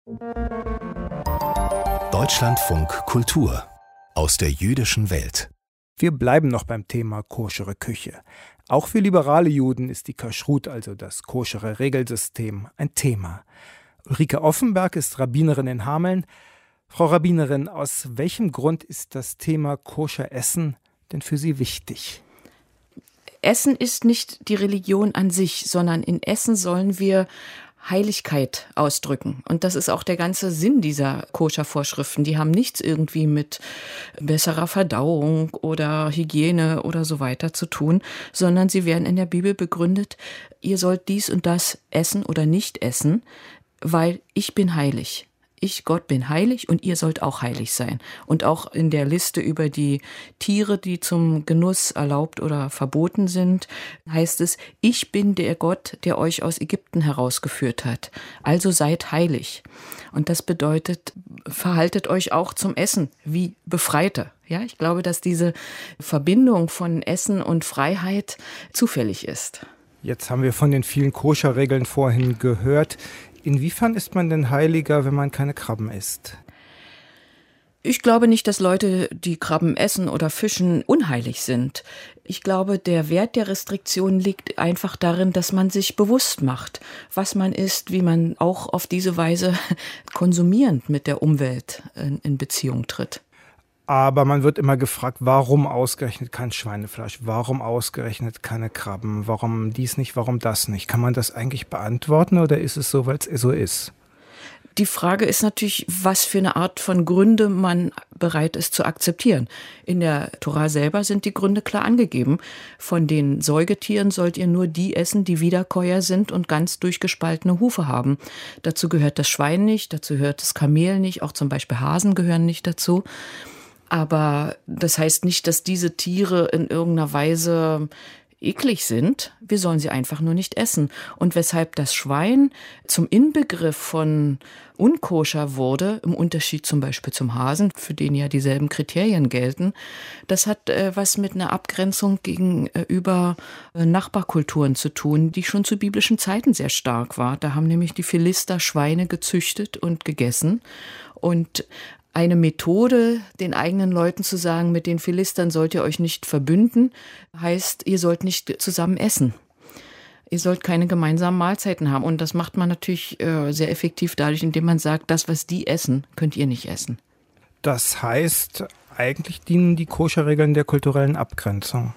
Deutschlandfunk Kultur aus der jüdischen Welt. Wir bleiben noch beim Thema koschere Küche. Auch für liberale Juden ist die Kashrut, also das koschere Regelsystem, ein Thema. Ulrike Offenberg ist Rabbinerin in Hameln. Frau Rabbinerin, aus welchem Grund ist das Thema koscher Essen denn für Sie wichtig? Essen ist nicht die Religion an sich, sondern in Essen sollen wir Heiligkeit ausdrücken. Und das ist auch der ganze Sinn dieser Koscher-Vorschriften. Die haben nichts irgendwie mit besserer Verdauung oder Hygiene oder so weiter zu tun, sondern sie werden in der Bibel begründet, ihr sollt dies und das essen oder nicht essen, weil ich bin heilig. Ich, Gott, bin heilig und ihr sollt auch heilig sein. Und auch in der Liste über die Tiere, die zum Genuss erlaubt oder verboten sind, heißt es, ich bin der Gott, der euch aus Ägypten herausgeführt hat. Also seid heilig. Und das bedeutet, verhaltet euch auch zum Essen wie Befreite. Ja, ich glaube, dass diese Verbindung von Essen und Freiheit zufällig ist. Jetzt haben wir von den vielen Koscher-Regeln vorhin gehört. Inwiefern ist man denn heiliger, wenn man keine Krabben isst? Ich glaube nicht, dass Leute, die Krabben essen oder fischen, unheilig sind. Ich glaube, der Wert der Restriktion liegt einfach darin, dass man sich bewusst macht, was man isst, wie man auch auf diese Weise konsumierend mit der Umwelt in Beziehung tritt. Aber man wird immer gefragt, warum ausgerechnet kein Schweinefleisch? Warum ausgerechnet keine Krabben? Warum dies nicht, warum das nicht? Kann man das eigentlich beantworten oder ist es so, weil es so ist? Die Frage ist natürlich, was für eine Art von Gründe man bereit ist zu akzeptieren. In der Tora selber sind die Gründe klar angegeben. Von den Säugetieren sollt ihr nur die essen, die Wiederkäuer sind und ganz durchgespaltene Hufe haben. Dazu gehört das Schwein nicht, dazu gehört das Kamel nicht, auch zum Beispiel Hasen gehören nicht dazu. Aber das heißt nicht, dass diese Tiere in irgendeiner Weise eklig sind. Wir sollen sie einfach nur nicht essen. Und weshalb das Schwein zum Inbegriff von unkoscher wurde, im Unterschied zum Beispiel zum Hasen, für den ja dieselben Kriterien gelten, das hat was mit einer Abgrenzung gegenüber Nachbarkulturen zu tun, die schon zu biblischen Zeiten sehr stark war. Da haben nämlich die Philister Schweine gezüchtet und gegessen. Und eine Methode, den eigenen Leuten zu sagen, mit den Philistern sollt ihr euch nicht verbünden, heißt, ihr sollt nicht zusammen essen. Ihr sollt keine gemeinsamen Mahlzeiten haben. Und das macht man natürlich sehr effektiv dadurch, indem man sagt, das, was die essen, könnt ihr nicht essen. Das heißt, eigentlich dienen die Koscherregeln der kulturellen Abgrenzung.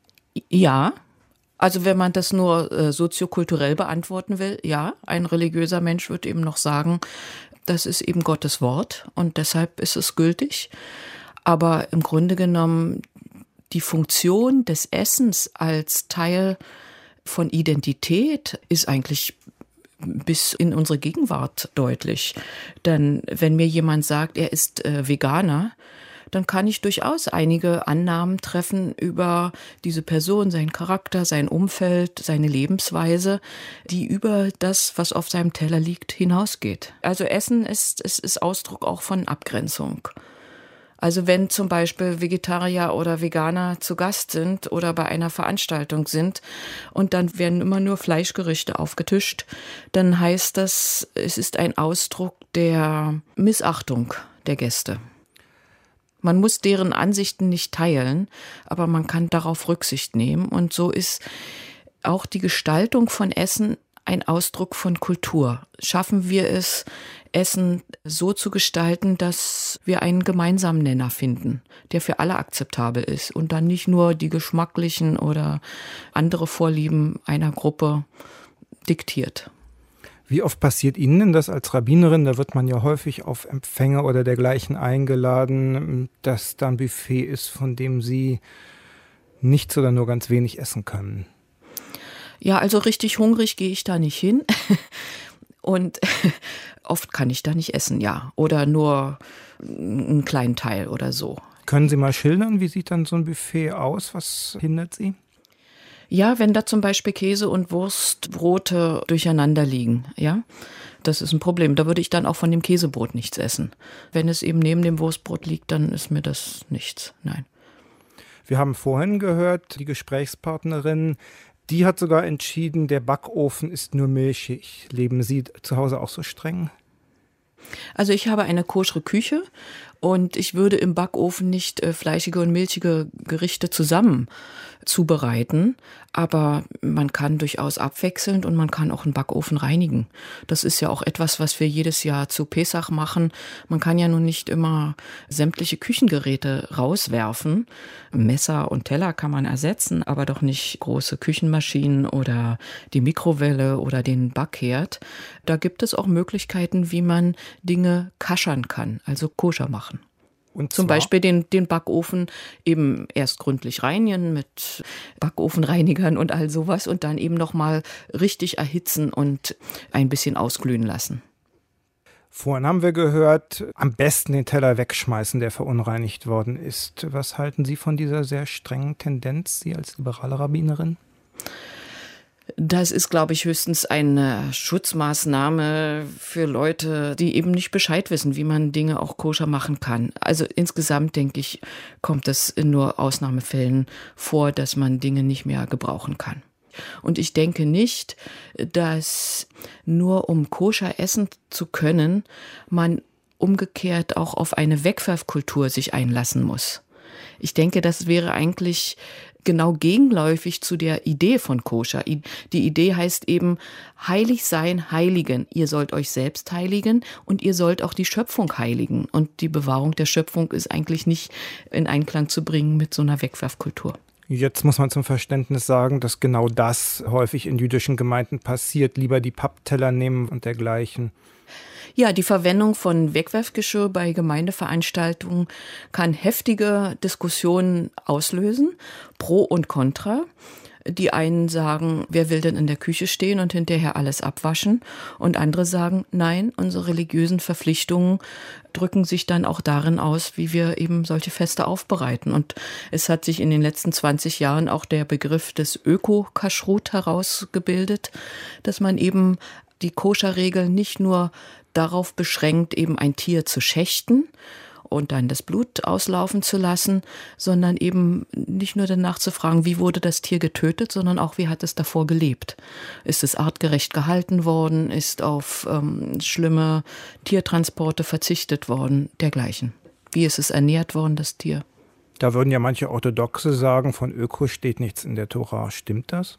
Ja. Also wenn man das nur soziokulturell beantworten will, ja, ein religiöser Mensch wird eben noch sagen, das ist eben Gottes Wort und deshalb ist es gültig. Aber im Grunde genommen die Funktion des Essens als Teil von Identität ist eigentlich bis in unsere Gegenwart deutlich. Denn wenn mir jemand sagt, er ist Veganer, dann kann ich durchaus einige Annahmen treffen über diese Person, seinen Charakter, sein Umfeld, seine Lebensweise, die über das, was auf seinem Teller liegt, hinausgeht. Also Essen ist Ausdruck auch von Abgrenzung. Also wenn zum Beispiel Vegetarier oder Veganer zu Gast sind oder bei einer Veranstaltung sind und dann werden immer nur Fleischgerichte aufgetischt, dann heißt das, es ist ein Ausdruck der Missachtung der Gäste. Man muss deren Ansichten nicht teilen, aber man kann darauf Rücksicht nehmen. Und so ist auch die Gestaltung von Essen ein Ausdruck von Kultur. Schaffen wir es, Essen so zu gestalten, dass wir einen gemeinsamen Nenner finden, der für alle akzeptabel ist und dann nicht nur die geschmacklichen oder andere Vorlieben einer Gruppe diktiert. Wie oft passiert Ihnen denn das als Rabbinerin? Da wird man ja häufig auf Empfänge oder dergleichen eingeladen, dass da ein Buffet ist, von dem Sie nichts oder nur ganz wenig essen können. Ja, also richtig hungrig gehe ich da nicht hin. Und oft kann ich da nicht essen, ja. Oder nur einen kleinen Teil oder so. Können Sie mal schildern, wie sieht dann so ein Buffet aus? Was hindert Sie? Ja, wenn da zum Beispiel Käse und Wurstbrote durcheinander liegen, ja, das ist ein Problem. Da würde ich dann auch von dem Käsebrot nichts essen. Wenn es eben neben dem Wurstbrot liegt, dann ist mir das nichts, nein. Wir haben vorhin gehört, die Gesprächspartnerin, die hat sogar entschieden, der Backofen ist nur milchig. Leben Sie zu Hause auch so streng? Also ich habe eine koschere Küche und ich würde im Backofen nicht fleischige und milchige Gerichte zusammen zubereiten, aber man kann durchaus abwechselnd und man kann auch einen Backofen reinigen. Das ist ja auch etwas, was wir jedes Jahr zu Pesach machen. Man kann ja nun nicht immer sämtliche Küchengeräte rauswerfen. Messer und Teller kann man ersetzen, aber doch nicht große Küchenmaschinen oder die Mikrowelle oder den Backherd. Da gibt es auch Möglichkeiten, wie man Dinge kaschern kann, also koscher machen. Und zum Beispiel den Backofen eben erst gründlich reinigen mit Backofenreinigern und all sowas und dann eben nochmal richtig erhitzen und ein bisschen ausglühen lassen. Vorhin haben wir gehört, am besten den Teller wegschmeißen, der verunreinigt worden ist. Was halten Sie von dieser sehr strengen Tendenz, Sie als liberale Rabbinerin? Das ist, glaube ich, höchstens eine Schutzmaßnahme für Leute, die eben nicht Bescheid wissen, wie man Dinge auch koscher machen kann. Also insgesamt, denke ich, kommt es in nur Ausnahmefällen vor, dass man Dinge nicht mehr gebrauchen kann. Und ich denke nicht, dass nur um koscher essen zu können, man umgekehrt auch auf eine Wegwerfkultur sich einlassen muss. Ich denke, das wäre eigentlich genau gegenläufig zu der Idee von Koscher. Die Idee heißt eben, heilig sein, heiligen. Ihr sollt euch selbst heiligen und ihr sollt auch die Schöpfung heiligen. Und die Bewahrung der Schöpfung ist eigentlich nicht in Einklang zu bringen mit so einer Wegwerfkultur. Jetzt muss man zum Verständnis sagen, dass genau das häufig in jüdischen Gemeinden passiert. Lieber die Pappteller nehmen und dergleichen. Ja, die Verwendung von Wegwerfgeschirr bei Gemeindeveranstaltungen kann heftige Diskussionen auslösen, pro und contra. Die einen sagen, wer will denn in der Küche stehen und hinterher alles abwaschen? Und andere sagen, nein, unsere religiösen Verpflichtungen drücken sich dann auch darin aus, wie wir eben solche Feste aufbereiten. Und es hat sich in den letzten 20 Jahren auch der Begriff des Öko-Kashrut herausgebildet, dass man eben die Koscherregeln nicht nur darauf beschränkt, eben ein Tier zu schächten und dann das Blut auslaufen zu lassen, sondern eben nicht nur danach zu fragen, wie wurde das Tier getötet, sondern auch, wie hat es davor gelebt. Ist es artgerecht gehalten worden, ist auf schlimme Tiertransporte verzichtet worden, dergleichen. Wie ist es ernährt worden, das Tier? Da würden ja manche Orthodoxe sagen, von Öko steht nichts in der Tora. Stimmt das?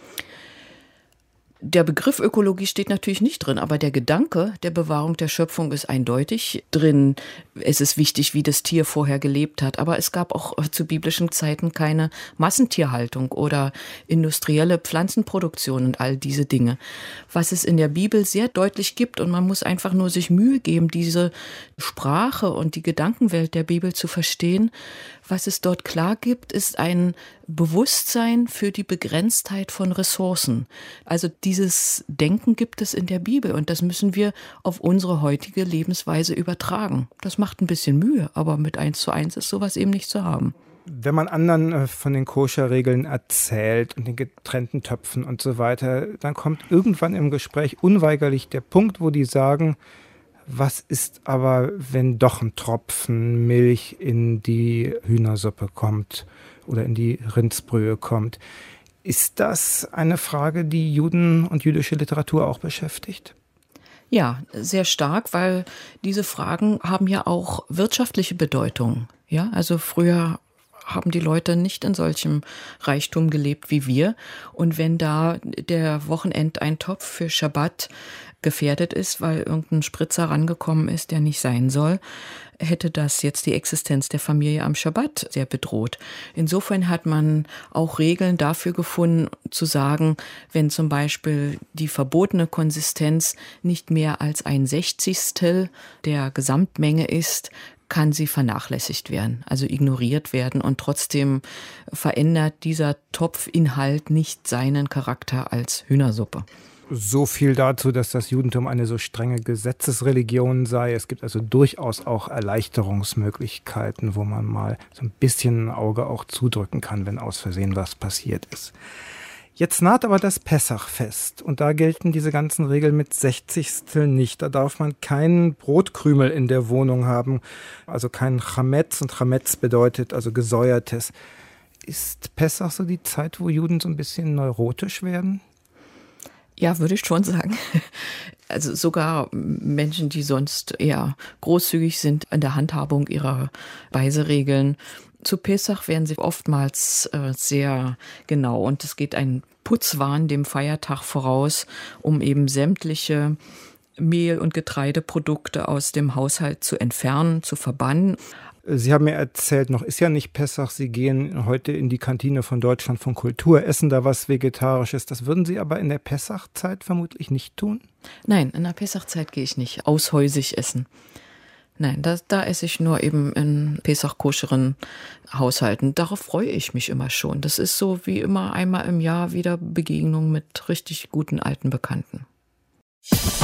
Der Begriff Ökologie steht natürlich nicht drin, aber der Gedanke der Bewahrung der Schöpfung ist eindeutig drin. Es ist wichtig, wie das Tier vorher gelebt hat, aber es gab auch zu biblischen Zeiten keine Massentierhaltung oder industrielle Pflanzenproduktion und all diese Dinge. Was es in der Bibel sehr deutlich gibt, und man muss einfach nur sich Mühe geben, diese Sprache und die Gedankenwelt der Bibel zu verstehen. Was es dort klar gibt, ist ein Bewusstsein für die Begrenztheit von Ressourcen. Also dieses Denken gibt es in der Bibel und das müssen wir auf unsere heutige Lebensweise übertragen. Das macht ein bisschen Mühe, aber mit 1:1 ist sowas eben nicht zu haben. Wenn man anderen von den Koscherregeln erzählt und den getrennten Töpfen und so weiter, dann kommt irgendwann im Gespräch unweigerlich der Punkt, wo die sagen, was ist aber, wenn doch ein Tropfen Milch in die Hühnersuppe kommt oder in die Rindsbrühe kommt? Ist das eine Frage, die Juden und jüdische Literatur auch beschäftigt? Ja, sehr stark, weil diese Fragen haben ja auch wirtschaftliche Bedeutung. Ja, also früher haben die Leute nicht in solchem Reichtum gelebt wie wir. Und wenn da der Wochenendeintopf für Schabbat gefährdet ist, weil irgendein Spritzer rangekommen ist, der nicht sein soll, hätte das jetzt die Existenz der Familie am Schabbat sehr bedroht. Insofern hat man auch Regeln dafür gefunden, zu sagen, wenn zum Beispiel die verbotene Konsistenz nicht mehr als 1/60 der Gesamtmenge ist, kann sie vernachlässigt werden, also ignoriert werden und trotzdem verändert dieser Topfinhalt nicht seinen Charakter als Hühnersuppe. So viel dazu, dass das Judentum eine so strenge Gesetzesreligion sei. Es gibt also durchaus auch Erleichterungsmöglichkeiten, wo man mal so ein bisschen ein Auge auch zudrücken kann, wenn aus Versehen was passiert ist. Jetzt naht aber das Pessachfest und da gelten diese ganzen Regeln mit 60stel nicht. Da darf man keinen Brotkrümel in der Wohnung haben, also keinen Chametz, und Chametz bedeutet also Gesäuertes. Ist Pessach so die Zeit, wo Juden so ein bisschen neurotisch werden? Ja, würde ich schon sagen. Also sogar Menschen, die sonst eher großzügig sind in der Handhabung ihrer Speiseregeln. Zu Pessach werden sie oftmals sehr genau und es geht ein Putzwahn dem Feiertag voraus, um eben sämtliche Mehl- und Getreideprodukte aus dem Haushalt zu entfernen, zu verbannen. Sie haben mir erzählt, noch ist ja nicht Pessach, Sie gehen heute in die Kantine von Deutschlandfunk Kultur, essen da was Vegetarisches. Das würden Sie aber in der Pessachzeit vermutlich nicht tun? Nein, in der Pessachzeit gehe ich nicht aushäusig essen. Nein, da esse ich nur eben in Pessach-koscheren Haushalten. Darauf freue ich mich immer schon. Das ist so wie immer einmal im Jahr wieder Begegnung mit richtig guten alten Bekannten.